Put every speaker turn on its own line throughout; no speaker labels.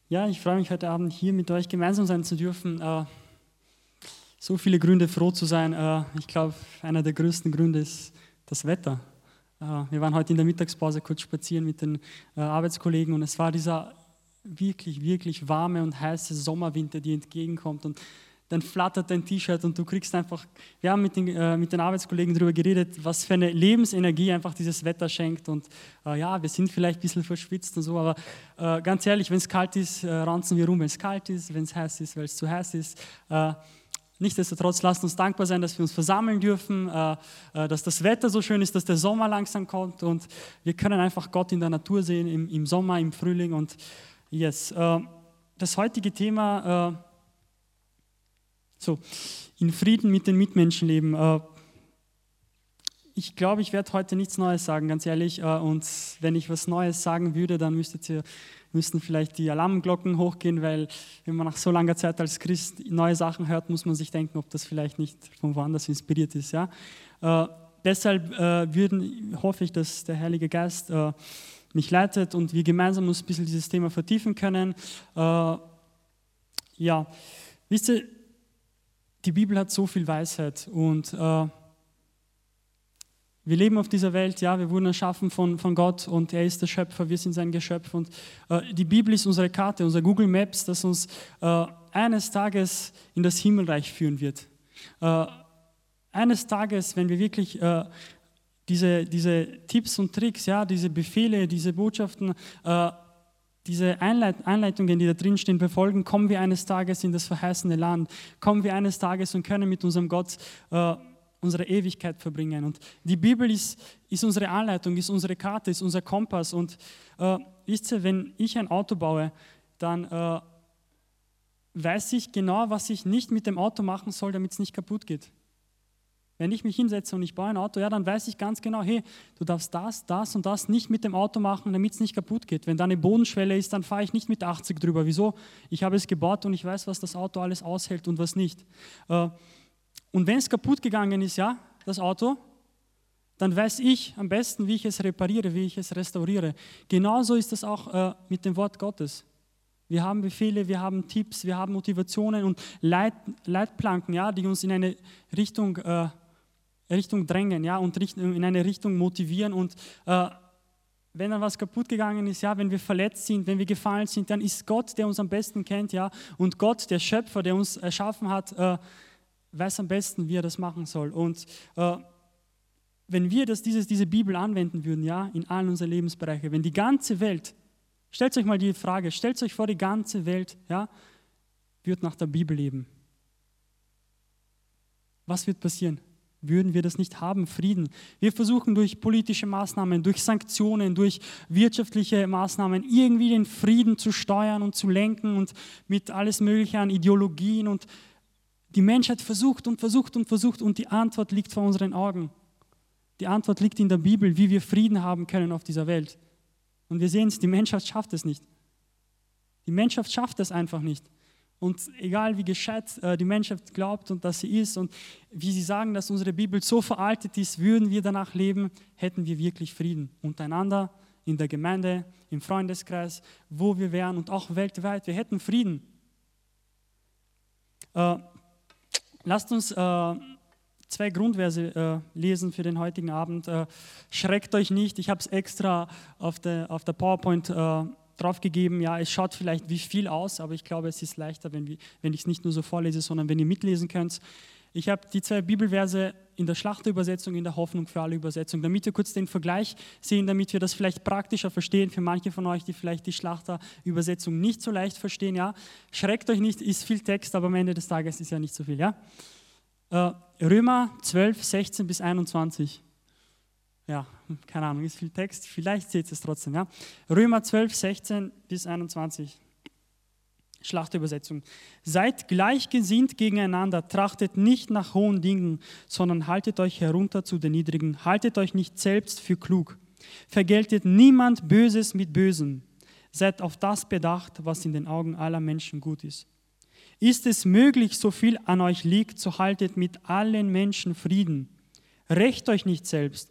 Ja, ich freue mich heute Abend hier mit euch gemeinsam sein zu dürfen. So viele Gründe, froh zu sein. Ich glaube, einer der größten Gründe ist das Wetter. Wir waren heute in der Mittagspause kurz spazieren mit den Arbeitskollegen und es war dieser wirklich, wirklich warme und heiße Sommerwinter, die entgegenkommt und dann flattert dein T-Shirt und du kriegst einfach, wir haben mit den Arbeitskollegen darüber geredet, was für eine Lebensenergie einfach dieses Wetter schenkt und ja, wir sind vielleicht ein bisschen verschwitzt und so, aber ganz ehrlich, wenn es kalt ist, ranzen wir rum, wenn es kalt ist, wenn es heiß ist, weil es zu heiß ist. Nichtsdestotrotz lasst uns dankbar sein, dass wir uns versammeln dürfen, dass das Wetter so schön ist, dass der Sommer langsam kommt und wir können einfach Gott in der Natur sehen, im Sommer, im Frühling und yes. Das heutige Thema in Frieden mit den Mitmenschen leben. Ich glaube, ich werde heute nichts Neues sagen, ganz ehrlich. Und wenn ich was Neues sagen würde, dann müssten vielleicht die Alarmglocken hochgehen, weil wenn man nach so langer Zeit als Christ neue Sachen hört, muss man sich denken, ob das vielleicht nicht von woanders inspiriert ist. Ja? Deshalb hoffe ich, dass der Heilige Geist mich leitet und wir gemeinsam uns ein bisschen dieses Thema vertiefen können. Wisst ihr, die Bibel hat so viel Weisheit und wir leben auf dieser Welt, ja, wir wurden erschaffen von Gott und er ist der Schöpfer, wir sind sein Geschöpf und die Bibel ist unsere Karte, unser Google Maps, das uns eines Tages in das Himmelreich führen wird. Eines Tages, wenn wir wirklich diese Tipps und Tricks, ja, diese Befehle, diese Botschaften, diese Einleitungen, die da drin stehen, befolgen, kommen wir eines Tages in das verheißene Land, kommen wir eines Tages und können mit unserem Gott unsere Ewigkeit verbringen. Und die Bibel ist unsere Anleitung, ist unsere Karte, ist unser Kompass. Und wisst ihr, wenn ich ein Auto baue, dann weiß ich genau, was ich nicht mit dem Auto machen soll, damit es nicht kaputt geht. Wenn ich mich hinsetze und ich baue ein Auto, ja, dann weiß ich ganz genau, hey, du darfst das und das nicht mit dem Auto machen, damit es nicht kaputt geht. Wenn da eine Bodenschwelle ist, dann fahre ich nicht mit 80 drüber. Wieso? Ich habe es gebaut und ich weiß, was das Auto alles aushält und was nicht. Und wenn es kaputt gegangen ist, ja, das Auto, dann weiß ich am besten, wie ich es repariere, wie ich es restauriere. Genauso ist das auch mit dem Wort Gottes. Wir haben Befehle, wir haben Tipps, wir haben Motivationen und Leitplanken, ja, die uns in eine Richtung drängen, ja, und in eine Richtung motivieren. Und wenn dann was kaputt gegangen ist, ja, wenn wir verletzt sind, wenn wir gefallen sind, dann ist Gott, der uns am besten kennt, ja, und Gott, der Schöpfer, der uns erschaffen hat, weiß am besten, wie er das machen soll. Und wenn wir diese Bibel anwenden würden, ja, in allen unseren Lebensbereichen, wenn die ganze Welt, stellt euch mal die Frage, stellt euch vor, die ganze Welt, ja, wird nach der Bibel leben. Was wird passieren? Würden wir das nicht haben, Frieden? Wir versuchen durch politische Maßnahmen, durch Sanktionen, durch wirtschaftliche Maßnahmen irgendwie den Frieden zu steuern und zu lenken und mit alles Mögliche an Ideologien und die Menschheit versucht und die Antwort liegt vor unseren Augen. Die Antwort liegt in der Bibel, wie wir Frieden haben können auf dieser Welt. Und wir sehen es, die Menschheit schafft es nicht. Die Menschheit schafft es einfach nicht. Und egal wie gescheit die Menschheit glaubt und dass sie ist und wie sie sagen, dass unsere Bibel so veraltet ist, würden wir danach leben, hätten wir wirklich Frieden. Untereinander, in der Gemeinde, im Freundeskreis, wo wir wären und auch weltweit. Wir hätten Frieden. Lasst uns 2 Grundverse lesen für den heutigen Abend. Schreckt euch nicht, ich habe es extra auf der PowerPoint draufgegeben. Ja, es schaut vielleicht wie viel aus, aber ich glaube, es ist leichter, wenn ich es nicht nur so vorlese, sondern wenn ihr mitlesen könnt. Ich habe die 2 Bibelverse in der Schlachterübersetzung, in der Hoffnung für alle Übersetzung, damit wir kurz den Vergleich sehen, damit wir das vielleicht praktischer verstehen, für manche von euch, die vielleicht die Schlachterübersetzung nicht so leicht verstehen. Ja, schreckt euch nicht, ist viel Text, aber am Ende des Tages ist ja nicht so viel. Ja? Römer 12, 16 bis 21. Ja, keine Ahnung, ist viel Text, vielleicht seht ihr es trotzdem. Ja? Römer 12, 16 bis 21. Schlachterübersetzung. Seid gleichgesinnt gegeneinander, trachtet nicht nach hohen Dingen, sondern haltet euch herunter zu den Niedrigen. Haltet euch nicht selbst für klug. Vergeltet niemand Böses mit Bösem. Seid auf das bedacht, was in den Augen aller Menschen gut ist. Ist es möglich, so viel an euch liegt, so haltet mit allen Menschen Frieden. Rächt euch nicht selbst,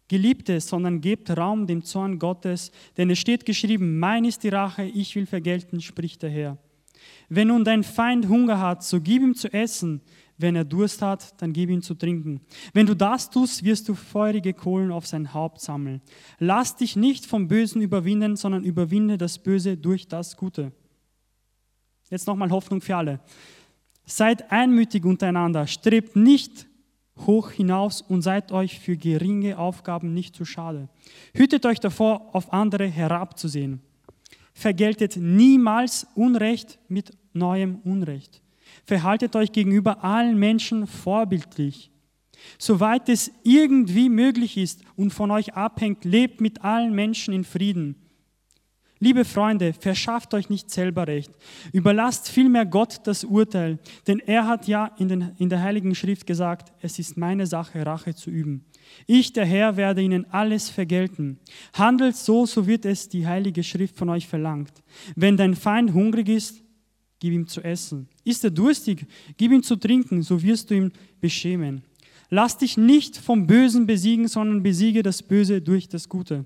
Geliebte, sondern gebt Raum dem Zorn Gottes, denn es steht geschrieben, mein ist die Rache, ich will vergelten, spricht der Herr. Wenn nun dein Feind Hunger hat, so gib ihm zu essen. Wenn er Durst hat, dann gib ihm zu trinken. Wenn du das tust, wirst du feurige Kohlen auf sein Haupt sammeln. Lass dich nicht vom Bösen überwinden, sondern überwinde das Böse durch das Gute. Jetzt nochmal Hoffnung für alle. Seid einmütig untereinander, strebt nicht hoch hinaus und seid euch für geringe Aufgaben nicht zu schade. Hütet euch davor, auf andere herabzusehen. Vergeltet niemals Unrecht mit neuem Unrecht. Verhaltet euch gegenüber allen Menschen vorbildlich. Soweit es irgendwie möglich ist und von euch abhängt, lebt mit allen Menschen in Frieden. Liebe Freunde, verschafft euch nicht selber Recht. Überlasst vielmehr Gott das Urteil, denn er hat ja in der Heiligen Schrift gesagt, es ist meine Sache, Rache zu üben. Ich, der Herr, werde ihnen alles vergelten. Handelt so, so wird es die Heilige Schrift von euch verlangt. Wenn dein Feind hungrig ist, gib ihm zu essen. Ist er durstig, gib ihm zu trinken, so wirst du ihn beschämen. Lass dich nicht vom Bösen besiegen, sondern besiege das Böse durch das Gute.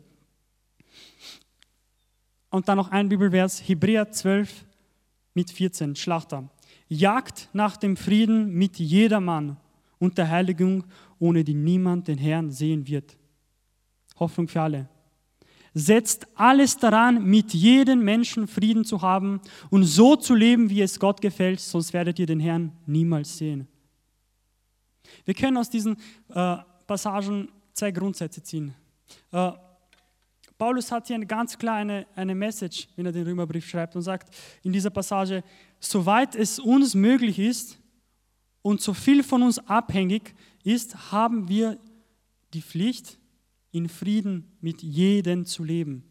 Und dann noch ein Bibelvers, Hebräer 12 mit 14, Schlachter. Jagt nach dem Frieden mit jedermann und der Heiligung, ohne die niemand den Herrn sehen wird. Hoffnung für alle. Setzt alles daran, mit jedem Menschen Frieden zu haben und so zu leben, wie es Gott gefällt, sonst werdet ihr den Herrn niemals sehen. Wir können aus diesen Passagen 2 Grundsätze ziehen. Paulus hat hier ganz klar eine Message, wenn er den Römerbrief schreibt und sagt in dieser Passage, soweit es uns möglich ist und so viel von uns abhängig ist, haben wir die Pflicht, in Frieden mit jedem zu leben.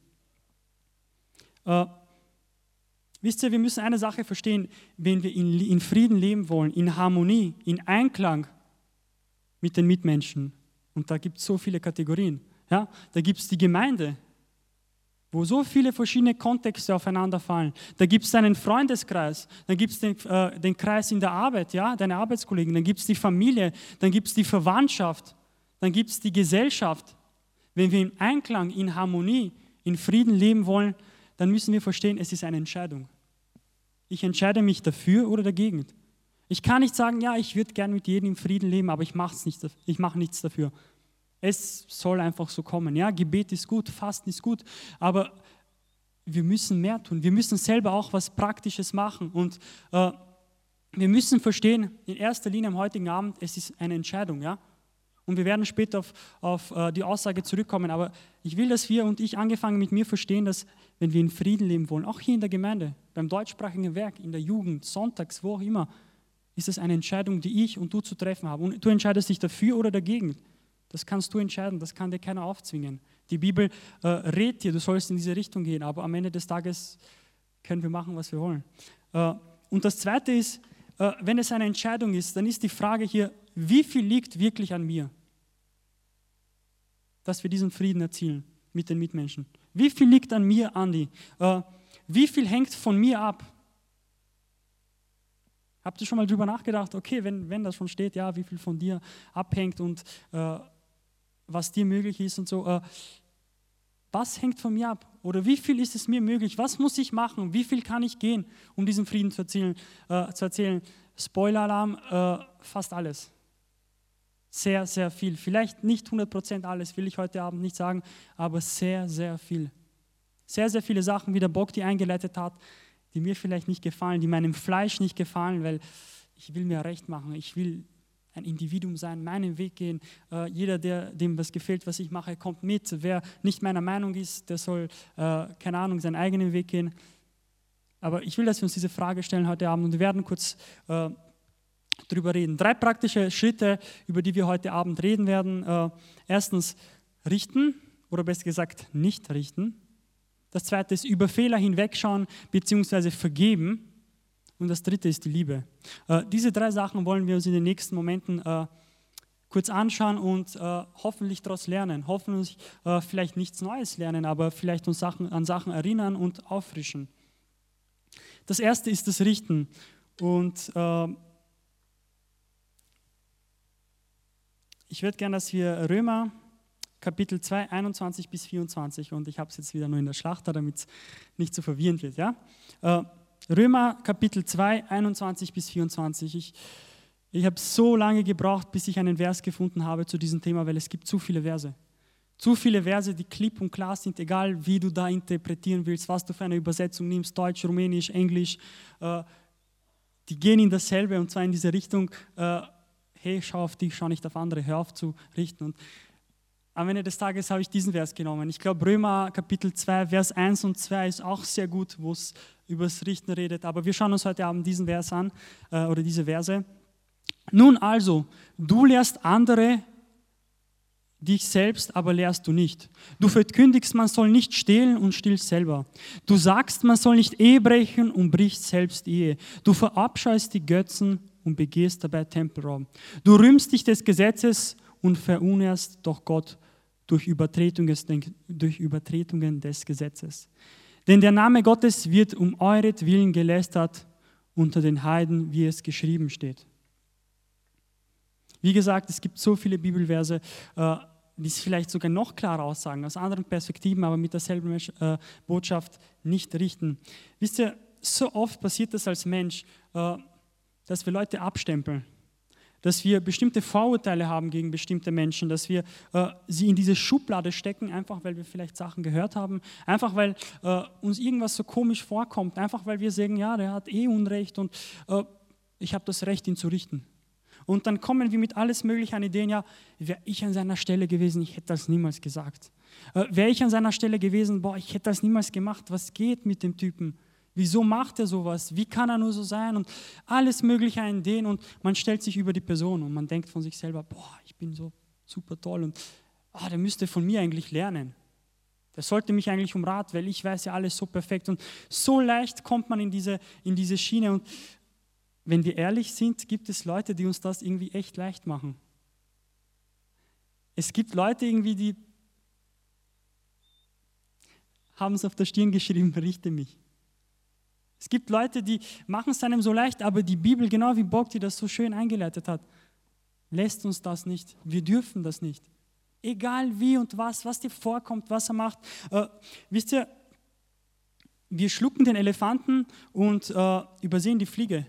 Wisst ihr, wir müssen eine Sache verstehen, wenn wir in Frieden leben wollen, in Harmonie, in Einklang mit den Mitmenschen. Und da gibt es so viele Kategorien. Ja? Da gibt es die Gemeinde, wo so viele verschiedene Kontexte aufeinander fallen. Da gibt es deinen Freundeskreis, dann gibt es den Kreis in der Arbeit, ja? Deine Arbeitskollegen, dann gibt es die Familie, dann gibt es die Verwandtschaft, dann gibt es die Gesellschaft. Wenn wir in Einklang, in Harmonie, in Frieden leben wollen, dann müssen wir verstehen, es ist eine Entscheidung. Ich entscheide mich dafür oder dagegen. Ich kann nicht sagen, ja, ich würde gerne mit jedem in Frieden leben, aber ich mache nichts dafür. Es soll einfach so kommen. Ja, Gebet ist gut, Fasten ist gut, aber wir müssen mehr tun. Wir müssen selber auch was Praktisches machen und wir müssen verstehen, in erster Linie am heutigen Abend, es ist eine Entscheidung, ja. Und wir werden später auf die Aussage zurückkommen. Aber ich will, dass wir und ich angefangen mit mir verstehen, dass wenn wir in Frieden leben wollen, auch hier in der Gemeinde, beim deutschsprachigen Werk, in der Jugend, sonntags, wo auch immer, ist es eine Entscheidung, die ich und du zu treffen haben. Und du entscheidest dich dafür oder dagegen. Das kannst du entscheiden, das kann dir keiner aufzwingen. Die Bibel rät dir, du sollst in diese Richtung gehen, aber am Ende des Tages können wir machen, was wir wollen. Und das Zweite ist, wenn es eine Entscheidung ist, dann ist die Frage hier, wie viel liegt wirklich an mir, dass wir diesen Frieden erzielen mit den Mitmenschen? Wie viel liegt an mir, Andi? Wie viel hängt von mir ab? Habt ihr schon mal drüber nachgedacht, okay, wenn das schon steht, ja, wie viel von dir abhängt und was dir möglich ist und so, was hängt von mir ab? Oder wie viel ist es mir möglich? Was muss ich machen? Wie viel kann ich gehen, um diesen Frieden zu erzählen? Spoiler-Alarm, fast alles. Sehr, sehr viel. Vielleicht nicht 100% alles, will ich heute Abend nicht sagen, aber sehr, sehr viel. Sehr, sehr viele Sachen, wie der Bock die eingeleitet hat, die mir vielleicht nicht gefallen, die meinem Fleisch nicht gefallen, weil ich will mir recht machen. Ich will ein Individuum sein, meinen Weg gehen. Jeder, dem was gefällt, was ich mache, kommt mit. Wer nicht meiner Meinung ist, der soll, keine Ahnung, seinen eigenen Weg gehen. Aber ich will, dass wir uns diese Frage stellen heute Abend und wir werden kurz drüber reden. 3 praktische Schritte, über die wir heute Abend reden werden. Erstens richten oder besser gesagt nicht richten. Das Zweite ist über Fehler hinwegschauen bzw. vergeben. Und das Dritte ist die Liebe. Diese 3 Sachen wollen wir uns in den nächsten Momenten kurz anschauen und hoffentlich daraus lernen. Hoffentlich vielleicht nichts Neues lernen, aber vielleicht uns an Sachen erinnern und auffrischen. Das Erste ist das Richten. Und ich würde gerne, dass wir Römer Kapitel 2, 21 bis 24 und ich habe es jetzt wieder nur in der Schlachter, damit es nicht so verwirrend wird. Ja? Römer Kapitel 2, 21 bis 24. Ich habe so lange gebraucht, bis ich einen Vers gefunden habe zu diesem Thema, weil es gibt zu viele Verse. Zu viele Verse, die klipp und klar sind, egal wie du da interpretieren willst, was du für eine Übersetzung nimmst, Deutsch, Rumänisch, Englisch, die gehen in dasselbe und zwar in diese Richtung, hey, schau auf dich, schau nicht auf andere, hör auf zu richten. Und am Ende des Tages habe ich diesen Vers genommen. Ich glaube, Römer Kapitel 2, Vers 1 und 2 ist auch sehr gut, wo es über das Richten redet. Aber wir schauen uns heute Abend diesen Vers an, oder diese Verse. Nun also, du lehrst andere, dich selbst aber lehrst du nicht. Du verkündigst, man soll nicht stehlen und stiehlst selber. Du sagst, man soll nicht Ehe brechen und brichst selbst Ehe. Du verabscheust die Götzen und begehst dabei Tempelraub. Du rühmst dich des Gesetzes und verunehrst doch Gott durch Übertretungen des Gesetzes. Denn der Name Gottes wird um euretwillen gelästert unter den Heiden, wie es geschrieben steht. Wie gesagt, es gibt so viele Bibelverse, die es vielleicht sogar noch klarer aussagen, aus anderen Perspektiven, aber mit derselben Botschaft nicht richten. Wisst ihr, so oft passiert das als Mensch, dass wir Leute abstempeln, dass wir bestimmte Vorurteile haben gegen bestimmte Menschen, dass wir sie in diese Schublade stecken, einfach weil wir vielleicht Sachen gehört haben, einfach weil uns irgendwas so komisch vorkommt, einfach weil wir sagen, ja, der hat Unrecht und ich habe das Recht, ihn zu richten. Und dann kommen wir mit alles Mögliche an Ideen, ja, wäre ich an seiner Stelle gewesen, ich hätte das niemals gesagt. Wäre ich an seiner Stelle gewesen, ich hätte das niemals gemacht, was geht mit dem Typen? Wieso macht er sowas? Wie kann er nur so sein? Und alles Mögliche an Ideen und man stellt sich über die Person und man denkt von sich selber, ich bin so super toll und der müsste von mir eigentlich lernen. Der sollte mich eigentlich um Rat, weil ich weiß ja alles so perfekt und so leicht kommt man in diese Schiene und wenn wir ehrlich sind, gibt es Leute, die uns das irgendwie echt leicht machen. Es gibt Leute irgendwie, die haben es auf der Stirn geschrieben, richte mich. Es gibt Leute, die machen es einem so leicht, aber die Bibel, genau wie Bogdi das so schön eingeleitet hat, lässt uns das nicht. Wir dürfen das nicht. Egal wie und was dir vorkommt, was er macht. Wisst ihr, wir schlucken den Elefanten und übersehen die Fliege.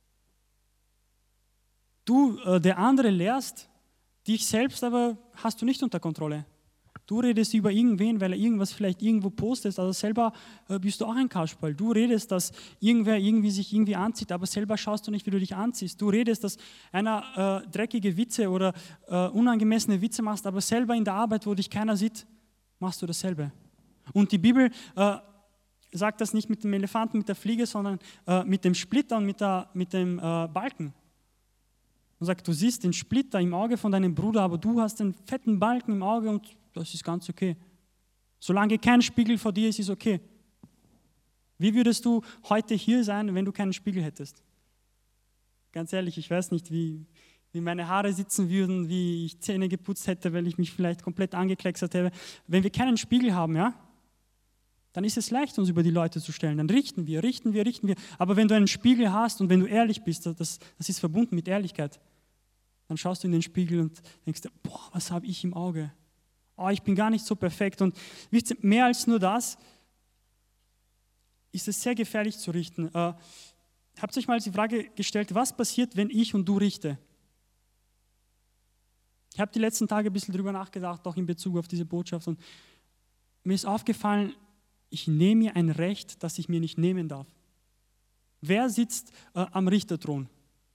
Du, der andere lehrst, dich selbst aber hast du nicht unter Kontrolle. Du redest über irgendwen, weil er irgendwas vielleicht irgendwo postet, also selber bist du auch ein Kasperl. Du redest, dass irgendwer sich irgendwie anzieht, aber selber schaust du nicht, wie du dich anziehst. Du redest, dass einer dreckige Witze oder unangemessene Witze machst, aber selber in der Arbeit, wo dich keiner sieht, machst du dasselbe. Und die Bibel sagt das nicht mit dem Elefanten, mit der Fliege, sondern mit dem Splitter und mit dem Balken. Und sagt, du siehst den Splitter im Auge von deinem Bruder, aber du hast einen fetten Balken im Auge und das ist ganz okay. Solange kein Spiegel vor dir ist, ist okay. Wie würdest du heute hier sein, wenn du keinen Spiegel hättest? Ganz ehrlich, ich weiß nicht, wie meine Haare sitzen würden, wie ich Zähne geputzt hätte, weil ich mich vielleicht komplett angekleckert hätte. Wenn wir keinen Spiegel haben, ja, dann ist es leicht, uns über die Leute zu stellen. Dann richten wir. Aber wenn du einen Spiegel hast und wenn du ehrlich bist, das ist verbunden mit Ehrlichkeit, dann schaust du in den Spiegel und denkst dir, was habe ich im Auge? Ich bin gar nicht so perfekt. Und wisst ihr, mehr als nur das ist es sehr gefährlich zu richten. Habt ihr euch mal die Frage gestellt, was passiert, wenn ich und du richte? Ich habe die letzten Tage ein bisschen drüber nachgedacht, auch in Bezug auf diese Botschaft. Und mir ist aufgefallen, ich nehme mir ein Recht, das ich mir nicht nehmen darf. Wer sitzt am Richterthron?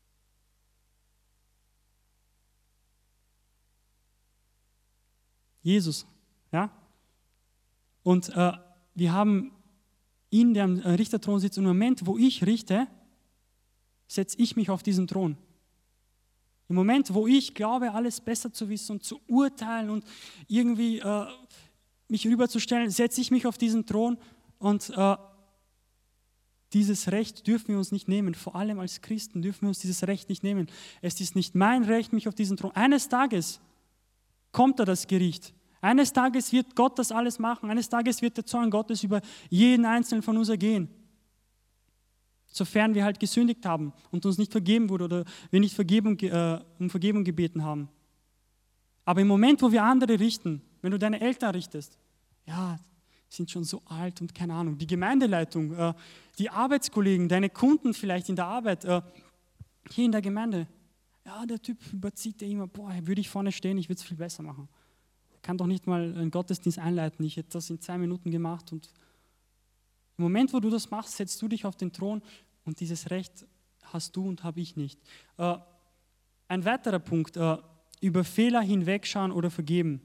Jesus. Ja? Und wir haben ihn, der am Richterthron sitzt, und im Moment, wo ich richte, setze ich mich auf diesen Thron. Im Moment, wo ich glaube, alles besser zu wissen und zu urteilen und irgendwie mich rüberzustellen, setze ich mich auf diesen Thron und dieses Recht dürfen wir uns nicht nehmen. Vor allem als Christen dürfen wir uns dieses Recht nicht nehmen. Es ist nicht mein Recht, mich auf diesen Thron. Eines Tages kommt da das Gericht. Eines Tages wird Gott das alles machen. Eines Tages wird der Zorn Gottes über jeden Einzelnen von uns ergehen. Sofern wir halt gesündigt haben und uns nicht vergeben wurde oder wir nicht um Vergebung gebeten haben. Aber im Moment, wo wir andere richten, wenn du deine Eltern richtest, ja, sind schon so alt und keine Ahnung, die Gemeindeleitung, die Arbeitskollegen, deine Kunden vielleicht in der Arbeit, hier in der Gemeinde, ja, der Typ überzieht immer, boah, würde ich vorne stehen, ich würde es viel besser machen. Er kann doch nicht mal einen Gottesdienst einleiten, ich hätte das in 2 Minuten gemacht und im Moment, wo du das machst, setzt du dich auf den Thron und dieses Recht hast du und habe ich nicht. Ein weiterer Punkt, über Fehler hinwegschauen oder vergeben.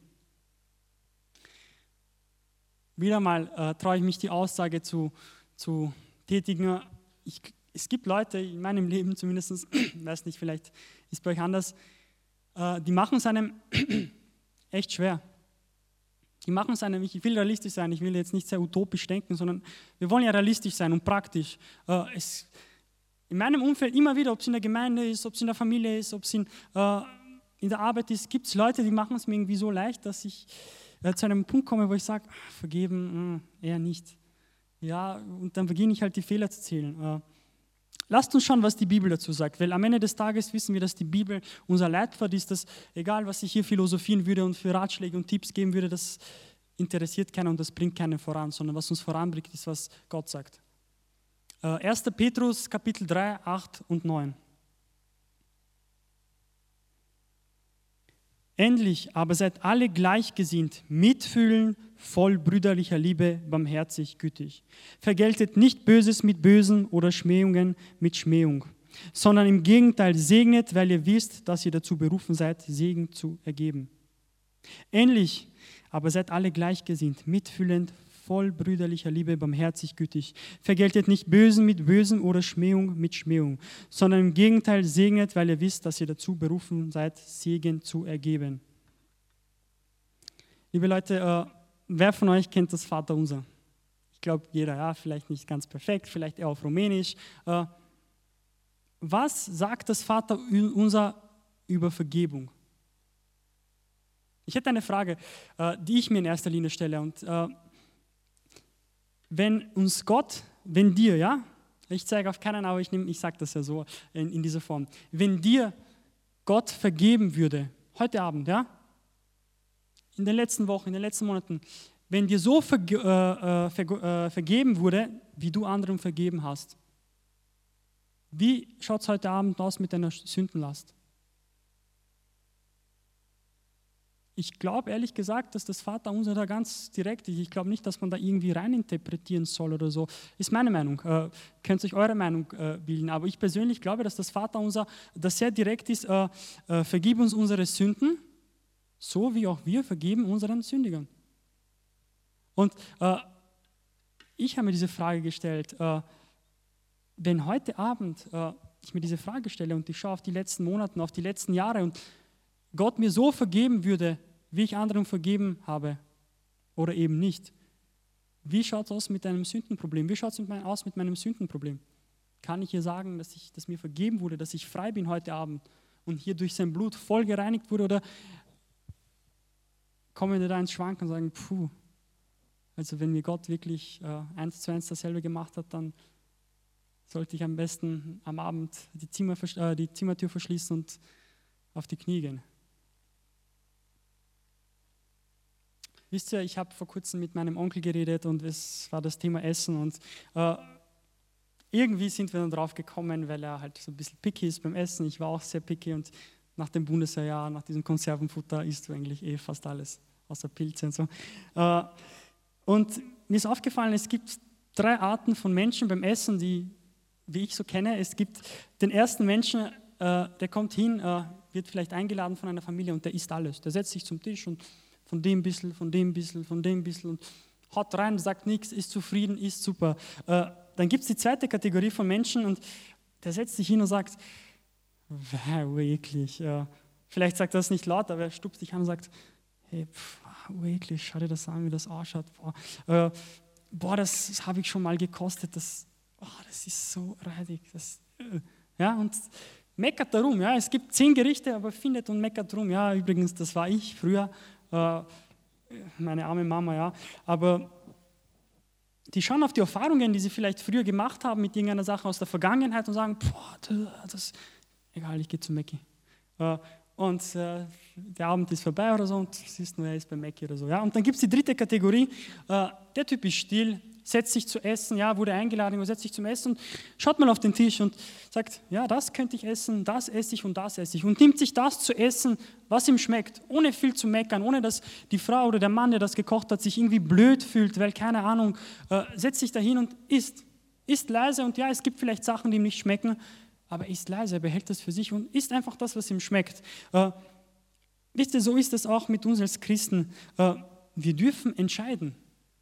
Wieder mal traue ich mich die Aussage zu tätigen. Es gibt Leute in meinem Leben zumindest, weiß nicht, vielleicht ist es bei euch anders, die machen es einem echt schwer. Die machen es einem, ich will realistisch sein, ich will jetzt nicht sehr utopisch denken, sondern wir wollen ja realistisch sein und praktisch. In meinem Umfeld immer wieder, ob es in der Gemeinde ist, ob es in der Familie ist, ob es in der Arbeit ist, gibt es Leute, die machen es mir irgendwie so leicht, dass ich zu einem Punkt komme, wo ich sage, vergeben, eher nicht. Ja, und dann beginne ich halt die Fehler zu zählen. Lasst uns schauen, was die Bibel dazu sagt, weil am Ende des Tages wissen wir, dass die Bibel unser Leitfaden ist, dass egal, was ich hier philosophieren würde und für Ratschläge und Tipps geben würde, das interessiert keiner und das bringt keinen voran, sondern was uns voranbringt, ist, was Gott sagt. 1. Petrus, Kapitel 3, 8 und 9. Endlich aber seid alle gleichgesinnt, mitfühlend, voll brüderlicher Liebe, barmherzig, gütig. Vergeltet nicht Böses mit Bösen oder Schmähungen mit Schmähung, sondern im Gegenteil segnet, weil ihr wisst, dass ihr dazu berufen seid, Segen zu ergeben. Endlich aber seid alle gleichgesinnt, mitfühlend, voll brüderlicher Liebe, barmherzig, gütig. Vergeltet nicht Bösen mit Bösen oder Schmähung mit Schmähung, sondern im Gegenteil segnet, weil ihr wisst, dass ihr dazu berufen seid, Segen zu ergeben. Liebe Leute, wer von euch kennt das Vaterunser? Ich glaube, jeder, ja, vielleicht nicht ganz perfekt, vielleicht eher auf Rumänisch. Was sagt das Vaterunser über Vergebung? Ich hätte eine Frage, die ich mir in erster Linie stelle. Und wenn uns Gott, wenn dir, ja, ich zeige auf keinen, aber ich sage das ja so in dieser Form, wenn dir Gott vergeben würde, heute Abend, ja, in den letzten Wochen, in den letzten Monaten, wenn dir so vergeben wurde, wie du anderen vergeben hast, wie schaut es heute Abend aus mit deiner Sündenlast? Ich glaube ehrlich gesagt, dass das Vaterunser da ganz direkt ist. Ich glaube nicht, dass man da irgendwie reininterpretieren soll oder so. Ist meine Meinung. Könnt euch eure Meinung bilden. Aber ich persönlich glaube, dass das Vaterunser, das sehr direkt ist, vergib uns unsere Sünden, so wie auch wir vergeben unseren Sündigern. Und ich habe mir diese Frage gestellt, wenn heute Abend ich mir diese Frage stelle und ich schaue auf die letzten Monate, auf die letzten Jahre und Gott mir so vergeben würde, wie ich anderen vergeben habe oder eben nicht. Wie schaut es aus mit deinem Sündenproblem? Wie schaut es aus mit meinem Sündenproblem? Kann ich hier sagen, dass mir vergeben wurde, dass ich frei bin heute Abend und hier durch sein Blut voll gereinigt wurde? Oder kommen wir da ins Schwanken und sagen, also wenn mir Gott wirklich 1:1 dasselbe gemacht hat, dann sollte ich am besten am Abend die Zimmertür verschließen und auf die Knie gehen. Wisst ihr, ich habe vor kurzem mit meinem Onkel geredet und es war das Thema Essen und irgendwie sind wir dann drauf gekommen, weil er halt so ein bisschen picky ist beim Essen. Ich war auch sehr picky und nach dem Bundeswehrjahr, nach diesem Konservenfutter isst du eigentlich fast alles, außer Pilze und so. Und mir ist aufgefallen, es gibt 3 Arten von Menschen beim Essen, die ich so kenne. Es gibt den ersten Menschen, der kommt hin, wird vielleicht eingeladen von einer Familie und der isst alles. Der setzt sich zum Tisch und von dem bisschen, von dem bisschen, von dem bisschen und haut rein, sagt nichts, ist zufrieden, ist super. Dann gibt es die zweite Kategorie von Menschen und der setzt sich hin und sagt, eklig. Vielleicht sagt er das nicht laut, aber er stupst dich an und sagt, hey, eklig, schau dir das an, wie das ausschaut. Das habe ich schon mal gekostet, das ist so reidig. Ja, und meckert darum. Ja, es gibt 10 Gerichte, aber findet und meckert darum. Ja, übrigens, das war ich früher, meine arme Mama, ja. Aber die schauen auf die Erfahrungen, die sie vielleicht früher gemacht haben mit irgendeiner Sache aus der Vergangenheit und sagen, egal, ich gehe zu Mäcki. und der Abend ist vorbei oder so und du siehst nur, er ist bei Mackie oder so. Ja? Und dann gibt es die dritte Kategorie, der Typ ist still, setzt sich zu essen, ja, wurde eingeladen, setzt sich zum Essen und schaut mal auf den Tisch und sagt, ja, das könnte ich essen, das esse ich und das esse ich. Und nimmt sich das zu essen, was ihm schmeckt, ohne viel zu meckern, ohne dass die Frau oder der Mann, der das gekocht hat, sich irgendwie blöd fühlt, weil, keine Ahnung, setzt sich dahin und isst. Isst leise und ja, es gibt vielleicht Sachen, die ihm nicht schmecken, aber isst leise, er behält das für sich und isst einfach das, was ihm schmeckt. Wisst ihr, so ist es auch mit uns als Christen. Wir dürfen entscheiden.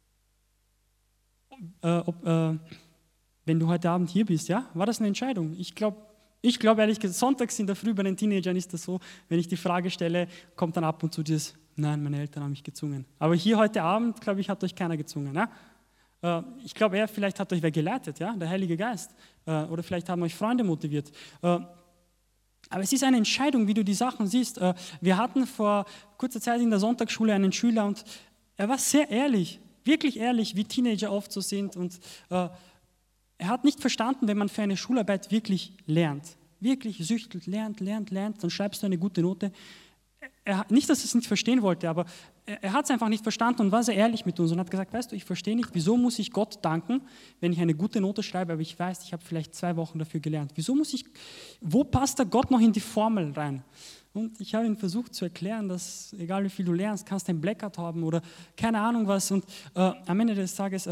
Wenn du heute Abend hier bist, ja, war das eine Entscheidung? Ich glaube ehrlich gesagt, sonntags in der Früh bei den Teenagern ist das so, wenn ich die Frage stelle, kommt dann ab und zu dieses, nein, meine Eltern haben mich gezwungen. Aber hier heute Abend, glaube ich, hat euch keiner gezwungen. Ja? Ich glaube vielleicht hat euch wer geleitet, ja, der Heilige Geist. Oder vielleicht haben euch Freunde motiviert. Aber es ist eine Entscheidung, wie du die Sachen siehst. Wir hatten vor kurzer Zeit in der Sonntagsschule einen Schüler und er war sehr ehrlich. Wirklich ehrlich, wie Teenager oft so sind. Und er hat nicht verstanden, wenn man für eine Schularbeit wirklich lernt, wirklich süchtelt, lernt, dann schreibst du eine gute Note. Nicht, dass er es nicht verstehen wollte, aber er hat es einfach nicht verstanden und war sehr ehrlich mit uns und hat gesagt, weißt du, ich verstehe nicht, wieso muss ich Gott danken, wenn ich eine gute Note schreibe, aber ich weiß, ich habe vielleicht 2 Wochen dafür gelernt. Wo passt da Gott noch in die Formel rein? Und ich habe ihm versucht zu erklären, dass egal wie viel du lernst, kannst du ein Blackout haben oder keine Ahnung was. Und am Ende des Tages,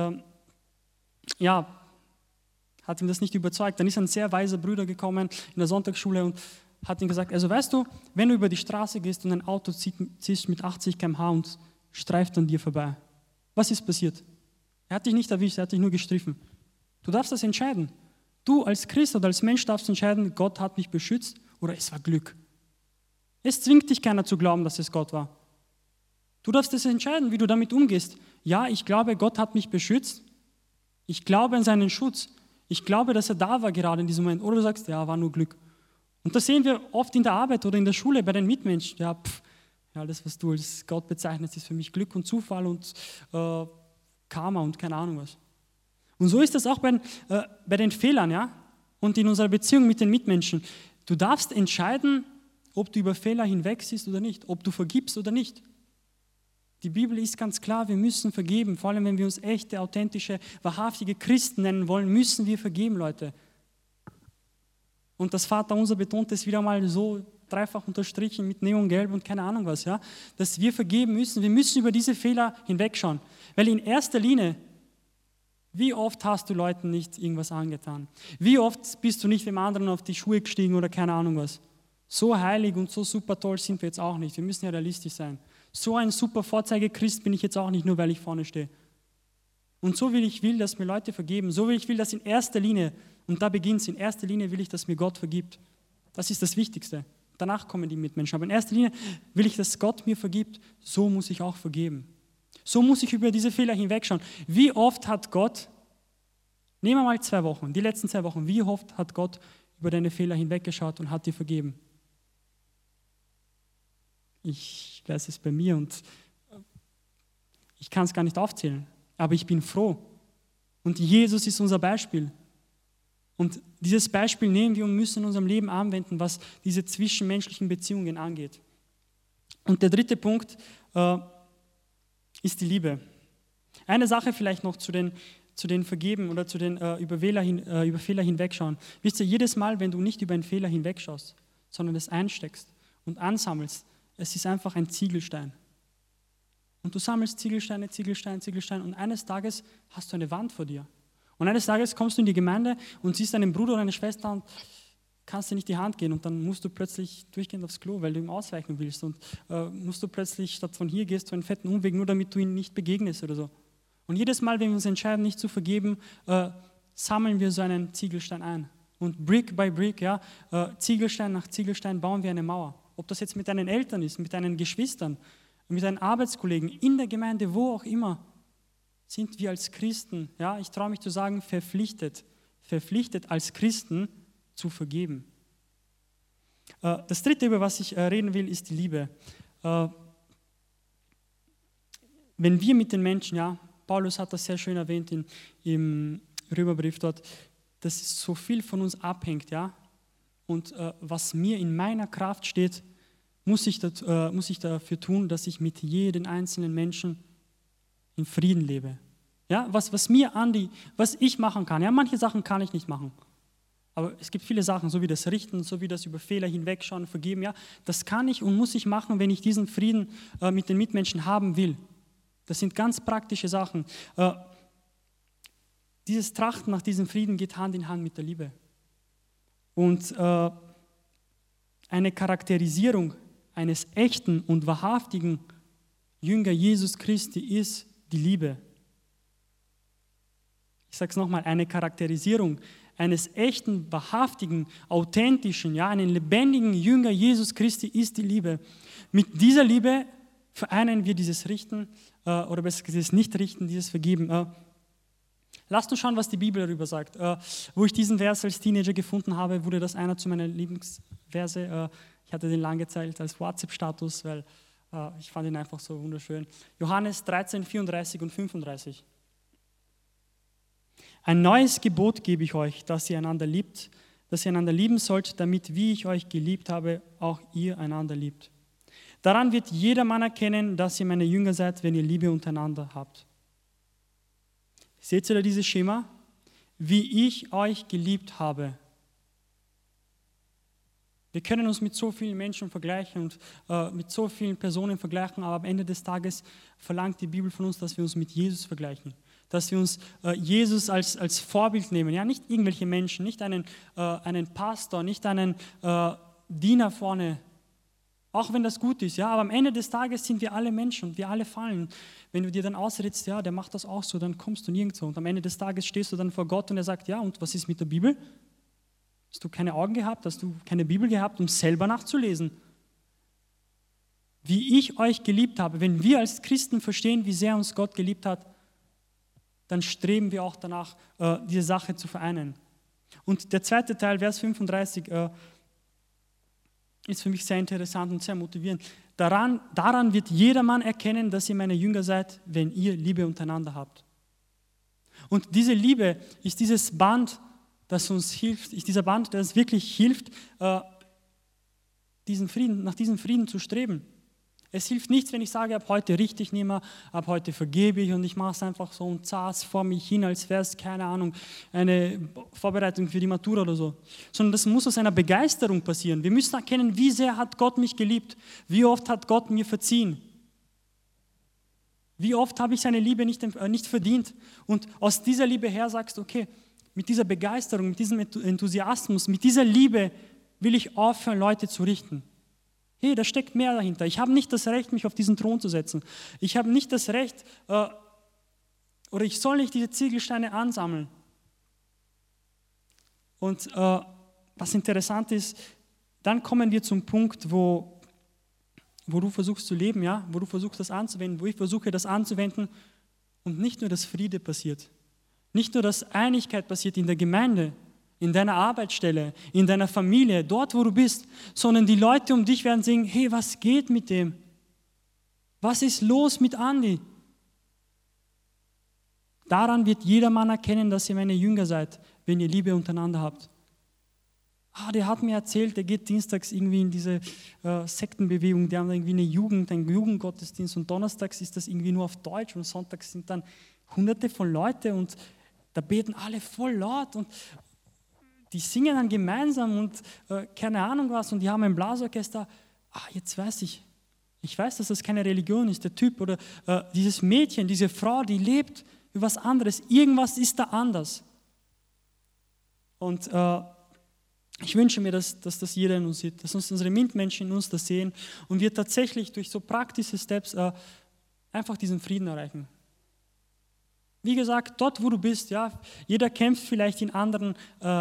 hat ihm das nicht überzeugt. Dann ist ein sehr weiser Bruder gekommen in der Sonntagsschule und hat ihm gesagt, also weißt du, wenn du über die Straße gehst und ein Auto ziehst mit 80 km/h und streift an dir vorbei, was ist passiert? Er hat dich nicht erwischt, er hat dich nur gestriffen. Du darfst das entscheiden. Du als Christ oder als Mensch darfst entscheiden, Gott hat mich beschützt oder es war Glück. Es zwingt dich keiner zu glauben, dass es Gott war. Du darfst es entscheiden, wie du damit umgehst. Ja, ich glaube, Gott hat mich beschützt. Ich glaube an seinen Schutz. Ich glaube, dass er da war gerade in diesem Moment. Oder du sagst, ja, war nur Glück. Und das sehen wir oft in der Arbeit oder in der Schule bei den Mitmenschen. Ja, alles, was du als Gott bezeichnest, ist für mich Glück und Zufall und Karma und keine Ahnung was. Und so ist das auch bei den Fehlern, ja, und in unserer Beziehung mit den Mitmenschen. Du darfst entscheiden, ob du über Fehler hinweg siehst oder nicht, ob du vergibst oder nicht. Die Bibel ist ganz klar, wir müssen vergeben. Vor allem, wenn wir uns echte, authentische, wahrhaftige Christen nennen wollen, müssen wir vergeben, Leute. Und das Vaterunser betont es wieder mal so dreifach unterstrichen mit Neongelb und keine Ahnung was, ja, dass wir vergeben müssen. Wir müssen über diese Fehler hinwegschauen. Weil in erster Linie, wie oft hast du Leuten nicht irgendwas angetan? Wie oft bist du nicht dem anderen auf die Schuhe gestiegen oder keine Ahnung was? So heilig und so super toll sind wir jetzt auch nicht. Wir müssen ja realistisch sein. So ein super Vorzeigechrist bin ich jetzt auch nicht, nur weil ich vorne stehe. Und so will ich dass mir Leute vergeben. So will ich dass in erster Linie, und da beginnt es, in erster Linie will ich, dass mir Gott vergibt. Das ist das Wichtigste. Danach kommen die Mitmenschen. Aber in erster Linie will ich, dass Gott mir vergibt. So muss ich auch vergeben. So muss ich über diese Fehler hinwegschauen. Wie oft hat Gott, nehmen wir mal 2 Wochen, die letzten 2 Wochen, wie oft hat Gott über deine Fehler hinweggeschaut und hat dir vergeben? Ich weiß es bei mir und ich kann es gar nicht aufzählen, aber ich bin froh. Und Jesus ist unser Beispiel. Und dieses Beispiel nehmen wir und müssen in unserem Leben anwenden, was diese zwischenmenschlichen Beziehungen angeht. Und der dritte Punkt ist die Liebe. Eine Sache vielleicht noch zu den Vergeben oder zu den über Fehler hinwegschauen. Wisst ihr, jedes Mal, wenn du nicht über einen Fehler hinwegschaust, sondern es einsteckst und ansammelst, es ist einfach ein Ziegelstein. Und du sammelst Ziegelsteine und eines Tages hast du eine Wand vor dir. Und eines Tages kommst du in die Gemeinde und siehst einen Bruder oder eine Schwester und kannst dir nicht die Hand geben und dann musst du plötzlich durchgehend aufs Klo, weil du ihm ausweichen willst und musst du plötzlich statt von hier gehst du einen fetten Umweg, nur damit du ihm nicht begegnest oder so. Und jedes Mal, wenn wir uns entscheiden, nicht zu vergeben, sammeln wir so einen Ziegelstein ein. Und Brick by Brick, ja, Ziegelstein nach Ziegelstein bauen wir eine Mauer. Ob das jetzt mit deinen Eltern ist, mit deinen Geschwistern, mit deinen Arbeitskollegen, in der Gemeinde, wo auch immer, sind wir als Christen, ja, ich traue mich zu sagen, verpflichtet als Christen zu vergeben. Das dritte, über was ich reden will, ist die Liebe. Wenn wir mit den Menschen, ja, Paulus hat das sehr schön erwähnt im Römerbrief dort, dass so viel von uns abhängt, ja, und was mir in meiner Kraft steht, muss ich dafür tun, dass ich mit jedem einzelnen Menschen in Frieden lebe. Ja, was ich machen kann. Ja, manche Sachen kann ich nicht machen. Aber es gibt viele Sachen, so wie das Richten, so wie das über Fehler hinwegschauen, vergeben. Ja, das kann ich und muss ich machen, wenn ich diesen Frieden mit den Mitmenschen haben will. Das sind ganz praktische Sachen. Dieses Trachten nach diesem Frieden geht Hand in Hand mit der Liebe. Und eine Charakterisierung eines echten und wahrhaftigen Jünger Jesus Christi ist die Liebe. Ich sage es nochmal, eine Charakterisierung eines echten, wahrhaftigen, authentischen, ja, einen lebendigen Jünger Jesus Christi ist die Liebe. Mit dieser Liebe vereinen wir dieses Richten, oder besser gesagt, dieses Nicht-Richten, dieses Vergeben. Lasst uns schauen, was die Bibel darüber sagt. Wo ich diesen Vers als Teenager gefunden habe, wurde das einer zu meinen Lieblingsverse. Ich hatte den lange Zeit als WhatsApp-Status, weil ich fand ihn einfach so wunderschön. Johannes 13, 34 und 35. Ein neues Gebot gebe ich euch, dass ihr einander liebt, dass ihr einander lieben sollt, damit, wie ich euch geliebt habe, auch ihr einander liebt. Daran wird jedermann erkennen, dass ihr meine Jünger seid, wenn ihr Liebe untereinander habt. Seht ihr da dieses Schema? Wie ich euch geliebt habe. Wir können uns mit so vielen Menschen vergleichen und mit so vielen Personen vergleichen, aber am Ende des Tages verlangt die Bibel von uns, dass wir uns mit Jesus vergleichen. Dass wir uns Jesus als Vorbild nehmen. Ja, nicht irgendwelche Menschen, nicht einen Pastor, nicht einen Diener vorne. Auch wenn das gut ist, ja, aber am Ende des Tages sind wir alle Menschen und wir alle fallen. Wenn du dir dann ausredest, ja, der macht das auch so, dann kommst du nirgendwo. Und am Ende des Tages stehst du dann vor Gott und er sagt, ja, und was ist mit der Bibel? Hast du keine Augen gehabt? Hast du keine Bibel gehabt, um selber nachzulesen? Wie ich euch geliebt habe, wenn wir als Christen verstehen, wie sehr uns Gott geliebt hat, dann streben wir auch danach, diese Sache zu vereinen. Und der zweite Teil, Vers 35, ist für mich sehr interessant und sehr motivierend. Daran wird jedermann erkennen, dass ihr meine Jünger seid, wenn ihr Liebe untereinander habt. Und diese Liebe ist dieses Band, das uns hilft, ist dieser Band, das wirklich hilft, nach diesem Frieden zu streben. Es hilft nichts, wenn ich sage, ab heute richte ich nicht mehr, ab heute vergebe ich und ich mache es einfach so und zas vor mich hin, als wäre es, keine Ahnung, eine Vorbereitung für die Matura oder so. Sondern das muss aus einer Begeisterung passieren. Wir müssen erkennen, wie sehr hat Gott mich geliebt, wie oft hat Gott mir verziehen. Wie oft habe ich seine Liebe nicht verdient. Und aus dieser Liebe her sagst du, okay, mit dieser Begeisterung, mit diesem Enthusiasmus, mit dieser Liebe will ich aufhören, Leute zu richten. Hey, da steckt mehr dahinter. Ich habe nicht das Recht, mich auf diesen Thron zu setzen. Ich habe nicht das Recht, oder ich soll nicht diese Ziegelsteine ansammeln. Und was interessant ist, dann kommen wir zum Punkt, wo du versuchst zu leben, ja, wo du versuchst, das anzuwenden, wo ich versuche, das anzuwenden und nicht nur, dass Friede passiert, nicht nur, dass Einigkeit passiert in der Gemeinde, in deiner Arbeitsstelle, in deiner Familie, dort, wo du bist, sondern die Leute um dich werden sagen, hey, was geht mit dem? Was ist los mit Andi? Daran wird jedermann erkennen, dass ihr meine Jünger seid, wenn ihr Liebe untereinander habt. Der hat mir erzählt, der geht dienstags irgendwie in diese Sektenbewegung, die haben irgendwie einen Jugendgottesdienst und donnerstags ist das irgendwie nur auf Deutsch und sonntags sind dann hunderte von Leuten und da beten alle voll laut und die singen dann gemeinsam und keine Ahnung was und die haben ein Blasorchester. Jetzt weiß ich. Ich weiß, dass das keine Religion ist. Der Typ oder dieses Mädchen, diese Frau, die lebt für was anderes. Irgendwas ist da anders. Und ich wünsche mir, dass das jeder in uns sieht, dass unsere Mitmenschen in uns das sehen und wir tatsächlich durch so praktische Steps einfach diesen Frieden erreichen. Wie gesagt, dort, wo du bist, ja, jeder kämpft vielleicht in anderen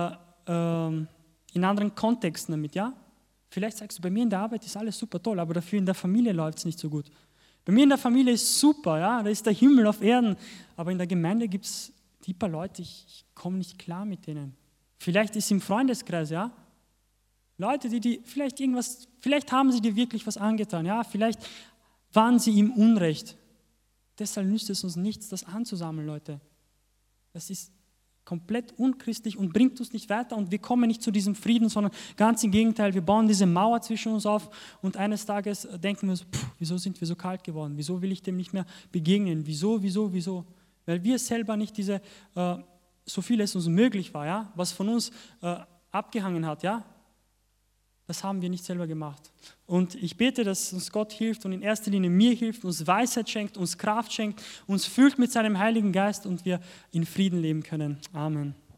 Kontexten damit, ja. Vielleicht sagst du, bei mir in der Arbeit ist alles super toll, aber dafür in der Familie läuft es nicht so gut. Bei mir in der Familie ist super, ja, da ist der Himmel auf Erden, aber in der Gemeinde gibt es die paar Leute, ich komme nicht klar mit denen. Vielleicht ist im Freundeskreis, ja, Leute, die vielleicht haben sie dir wirklich was angetan, ja, vielleicht waren sie im Unrecht. Deshalb nützt es uns nichts, das anzusammeln, Leute. Das ist komplett unchristlich und bringt uns nicht weiter und wir kommen nicht zu diesem Frieden, sondern ganz im Gegenteil, wir bauen diese Mauer zwischen uns auf und eines Tages denken wir so, wieso sind wir so kalt geworden, wieso will ich dem nicht mehr begegnen, wieso, weil wir selber nicht diese, so viel es uns möglich war, ja, was von uns abgehangen hat, ja, das haben wir nicht selber gemacht. Und ich bete, dass uns Gott hilft und in erster Linie mir hilft, uns Weisheit schenkt, uns Kraft schenkt, uns füllt mit seinem Heiligen Geist und wir in Frieden leben können. Amen.